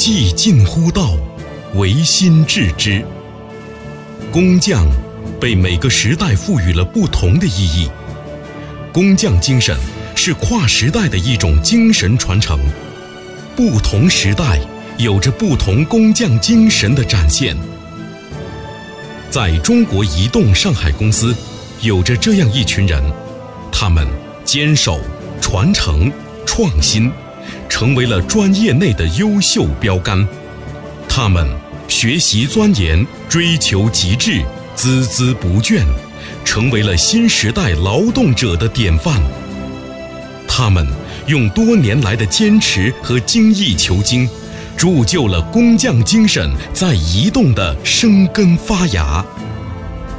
既近乎道，唯心致之。工匠被每个时代赋予了不同的意义。工匠精神是跨时代的一种精神传承，不同时代有着不同工匠精神的展现。在中国移动上海公司，有着这样一群人，他们坚守、传承、创新，成为了专业内的优秀标杆。他们学习钻研，追求极致，孜孜不倦，成为了新时代劳动者的典范。他们用多年来的坚持和精益求精，铸就了工匠精神在移动的生根发芽。